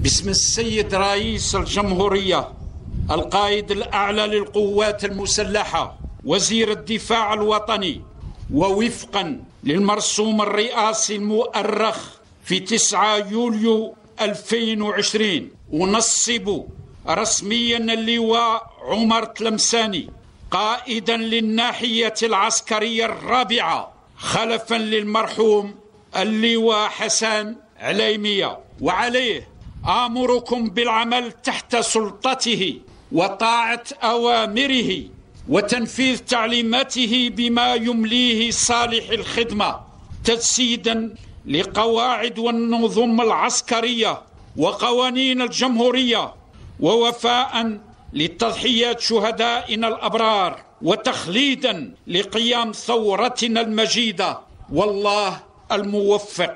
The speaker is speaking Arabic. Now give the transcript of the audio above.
باسم السيد رئيس الجمهورية القائد الأعلى للقوات المسلحة وزير الدفاع الوطني، ووفقا للمرسوم الرئاسي المؤرخ في 9 يوليو 2020، أنصب رسميا اللواء عمر تلمساني قائدا للناحية العسكرية الرابعة خلفا للمرحوم اللواء حسن عليمية، وعليه آمركم بالعمل تحت سلطته وطاعة أوامره وتنفيذ تعليماته بما يمليه صالح الخدمة، تجسيدا لقواعد والنظم العسكرية وقوانين الجمهورية، ووفاء لتضحيات شهدائنا الأبرار، وتخليدا لقيام ثورتنا المجيدة. والله الموفق.